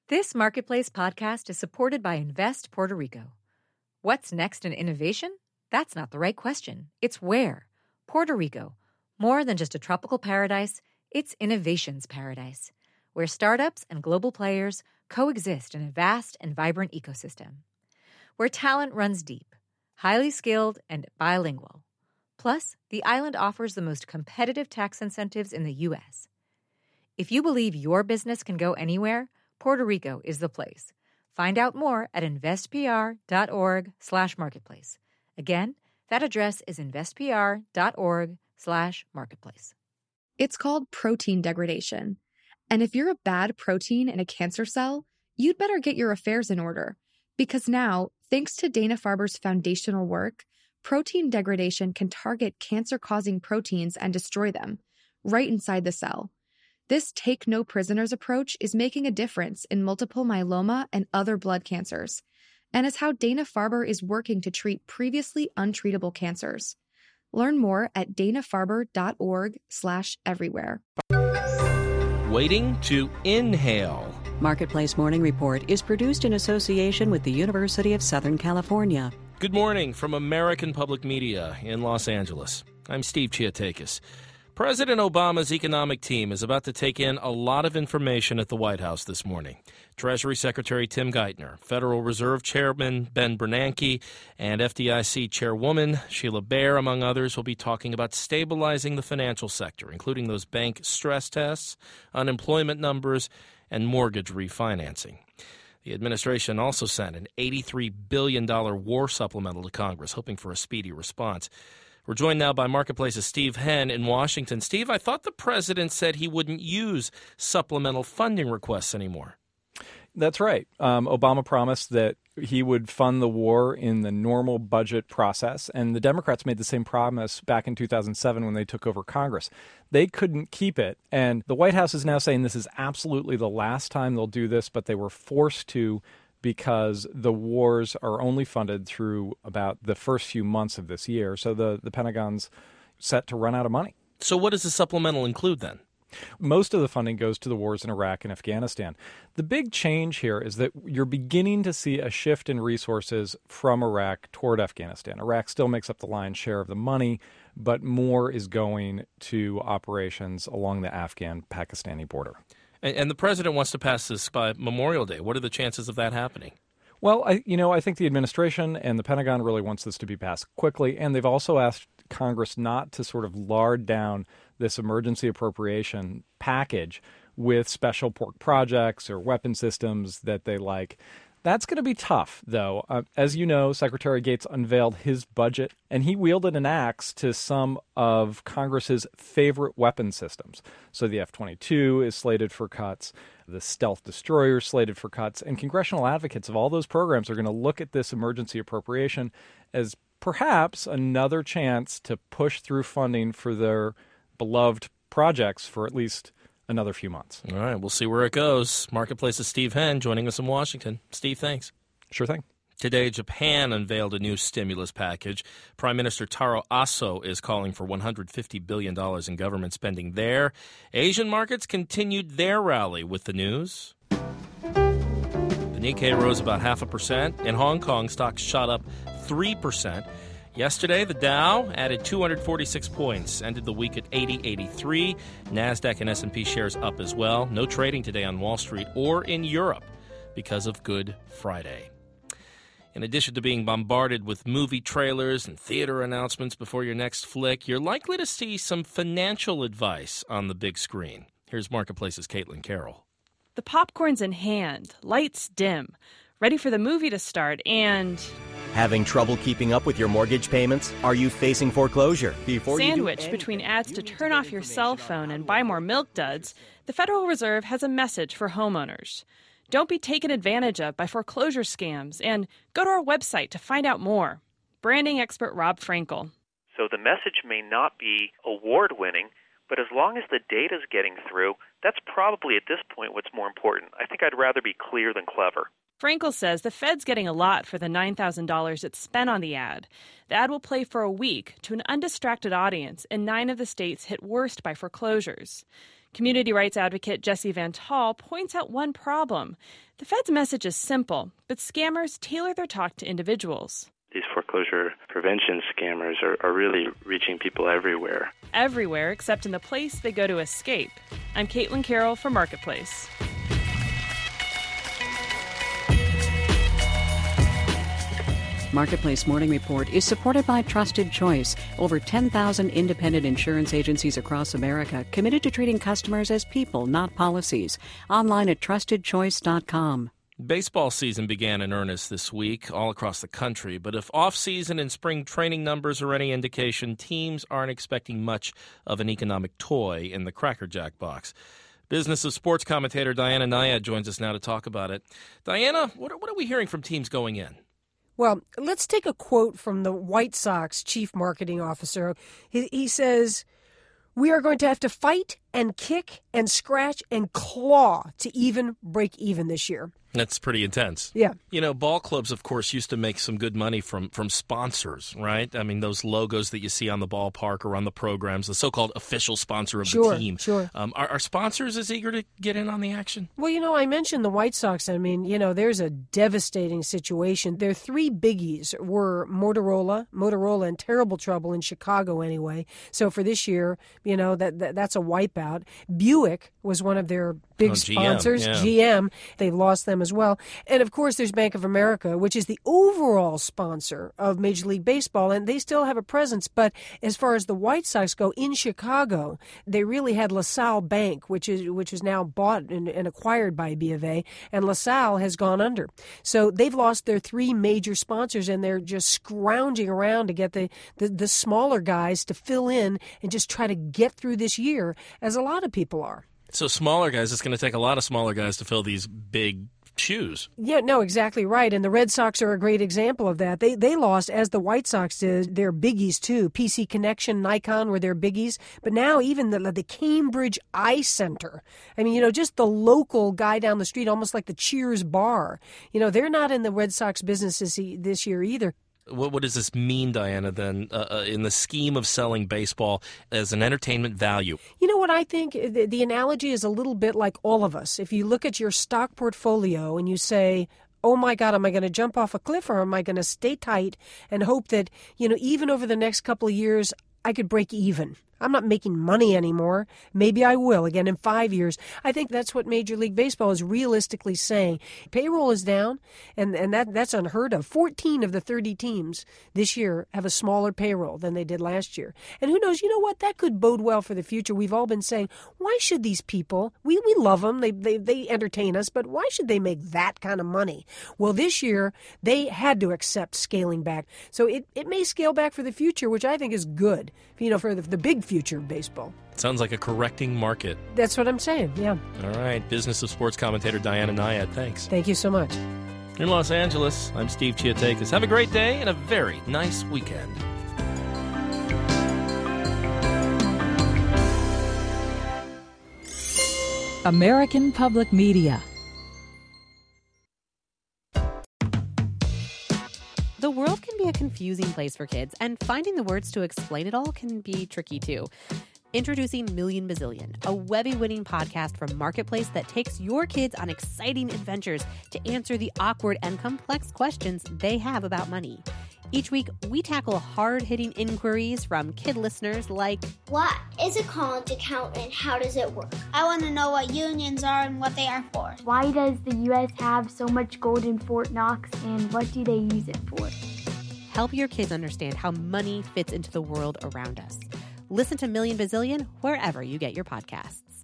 This Marketplace podcast is supported by Invest Puerto Rico. What's next in innovation? That's not the right question. It's where. Puerto Rico. More than just a tropical paradise, it's innovation's paradise, where startups and global players coexist in a vast and vibrant ecosystem. Where talent runs deep, highly skilled, and bilingual. Plus, the island offers the most competitive tax incentives in the U.S. If you believe your business can go anywhere, Puerto Rico is the place. Find out more at investpr.org/marketplace. Again, that address is investpr.org/marketplace. It's called protein degradation. And if you're a bad protein in a cancer cell, you'd better get your affairs in order. Because now, thanks to Dana-Farber's foundational work, protein degradation can target cancer-causing proteins and destroy them, right inside the cell. This take-no-prisoners approach is making a difference in multiple myeloma and other blood cancers, and is how Dana-Farber is working to treat previously untreatable cancers. Learn more at danafarber.org/everywhere. Waiting to inhale. Marketplace Morning Report is produced in association with the University of Southern California. Good morning from American Public Media in Los Angeles. I'm Steve Chiatakis. President Obama's economic team is about to take in a lot of information at the White House this morning. Treasury Secretary Tim Geithner, Federal Reserve Chairman Ben Bernanke, and FDIC Chairwoman Sheila Bair, among others, will be talking about stabilizing the financial sector, including those bank stress tests, unemployment numbers, and mortgage refinancing. The administration also sent an $83 billion war supplemental to Congress, hoping for a speedy response. We're joined now by Marketplace's Steve Henn in Washington. Steve, I thought the president said he wouldn't use supplemental funding requests anymore. That's right. Obama promised that he would fund the war in the normal budget process, and the Democrats made the same promise back in 2007 when they took over Congress. They couldn't keep it, and the White House is now saying this is absolutely the last time they'll do this, but they were forced to because the wars are only funded through about the first few months of this year. So the Pentagon's set to run out of money. So what does the supplemental include then? Most of the funding goes to the wars in Iraq and Afghanistan. The big change here is that you're beginning to see a shift in resources from Iraq toward Afghanistan. Iraq still makes up the lion's share of the money, but more is going to operations along the Afghan-Pakistani border. And the president wants to pass this by Memorial Day. What are the chances of that happening? Well, I think the administration and the Pentagon really wants this to be passed quickly, and they've also asked Congress not to sort of lard down this emergency appropriation package with special pork projects or weapon systems that they like. That's going to be tough, though. As you know, Secretary Gates unveiled his budget, and he wielded an axe to some of Congress's favorite weapon systems. So the F-22 is slated for cuts, the stealth destroyer is slated for cuts, and congressional advocates of all those programs are going to look at this emergency appropriation as perhaps another chance to push through funding for their beloved projects for at least another few months. All right, we'll see where it goes. Marketplace's Steve Henn joining us in Washington. Steve, thanks. Sure thing. Today, Japan unveiled a new stimulus package. Prime Minister Taro Aso is calling for $150 billion in government spending there. Asian markets continued their rally with the news. The Nikkei rose about 0.5%. In Hong Kong, stocks shot up 3%. Yesterday, the Dow added 246 points, ended the week at 80.83. NASDAQ and S&P shares up as well. No trading today on Wall Street or in Europe because of Good Friday. In addition to being bombarded with movie trailers and theater announcements before your next flick, you're likely to see some financial advice on the big screen. Here's Marketplace's Caitlin Carroll. The popcorn's in hand, lights dim, ready for the movie to start, and... Having trouble keeping up with your mortgage payments? Are you facing foreclosure? Sandwiched between ads to turn off your cell phone and buy more milk duds, the Federal Reserve has a message for homeowners. Don't be taken advantage of by foreclosure scams, and go to our website to find out more. Branding expert Rob Frankel. So the message may not be award-winning, but as long as the data's getting through, that's probably at this point what's more important. I think I'd rather be clear than clever. Frankel says the Fed's getting a lot for the $9,000 it spent on the ad. The ad will play for a week to an undistracted audience in 9 of the states hit worst by foreclosures. Community rights advocate Jesse Van Tall points out one problem. The Fed's message is simple, but scammers tailor their talk to individuals. These foreclosure prevention scammers are really reaching people everywhere. Everywhere except in the place they go to escape. I'm Caitlin Carroll for Marketplace. Marketplace Morning Report is supported by Trusted Choice, over 10,000 independent insurance agencies across America committed to treating customers as people, not policies. Online at trustedchoice.com. Baseball season began in earnest this week all across the country, but if off-season and spring training numbers are any indication, teams aren't expecting much of an economic toy in the Cracker Jack box. Business of Sports commentator Diana Nyad joins us now to talk about it. Diana, what are we hearing from teams going in? Well, let's take a quote from the White Sox chief marketing officer. He says, "We are going to have to fight and kick and scratch and claw to even break even this year." That's pretty intense. Yeah. You know, ball clubs, of course, used to make some good money from sponsors, right? I mean, those logos that you see on the ballpark or on the programs, the so-called official sponsor of the team. Sure. Are sponsors as eager to get in on the action? Well, I mentioned the White Sox. I mean, there's a devastating situation. Their three biggies were Motorola in terrible trouble in Chicago anyway. So for this year, that's a wipeout. Buick was one of their big sponsors. GM, they lost them as well. And of course, there's Bank of America, which is the overall sponsor of Major League Baseball, and they still have a presence. But as far as the White Sox go in Chicago, they really had LaSalle Bank, which is now bought and acquired by B of A, and LaSalle has gone under. So they've lost their three major sponsors, and they're just scrounging around to get the smaller guys to fill in and just try to get through this year, as a lot of people are. So smaller guys, it's going to take a lot of smaller guys to fill these big shoes. Yeah, no, exactly right. And the Red Sox are a great example of that. They lost, as the White Sox did, their biggies too. PC Connection, Nikon were their biggies. But now even the Cambridge Eye Center, I mean, just the local guy down the street, almost like the Cheers bar, they're not in the Red Sox business this year either. What does this mean, Diana, then, in the scheme of selling baseball as an entertainment value? You know what I think? The analogy is a little bit like all of us. If you look at your stock portfolio and you say, oh, my God, am I going to jump off a cliff, or am I going to stay tight and hope that, even over the next couple of years, I could break even? I'm not making money anymore. Maybe I will again in 5 years. I think that's what Major League Baseball is realistically saying. Payroll is down, and that's unheard of. 14 of the 30 teams this year have a smaller payroll than they did last year. And who knows, what? That could bode well for the future. We've all been saying, why should these people, we love them, they entertain us, but why should they make that kind of money? Well, this year, they had to accept scaling back. So it may scale back for the future, which I think is good, for the big future of baseball. Sounds like a correcting market. That's what I'm saying, yeah. All right. Business of Sports commentator Diana Nyad, thanks. Thank you so much. In Los Angeles, I'm Steve Chiatakis. Have a great day and a very nice weekend. American Public Media. The world can be a confusing place for kids, and finding the words to explain it all can be tricky too. Introducing Million Bazillion, a Webby-winning podcast from Marketplace that takes your kids on exciting adventures to answer the awkward and complex questions they have about money. Each week, we tackle hard-hitting inquiries from kid listeners like, what is a college account and how does it work? I want to know what unions are and what they are for. Why does the U.S. have so much gold in Fort Knox, and what do they use it for? Help your kids understand how money fits into the world around us. Listen to Million Bazillion wherever you get your podcasts.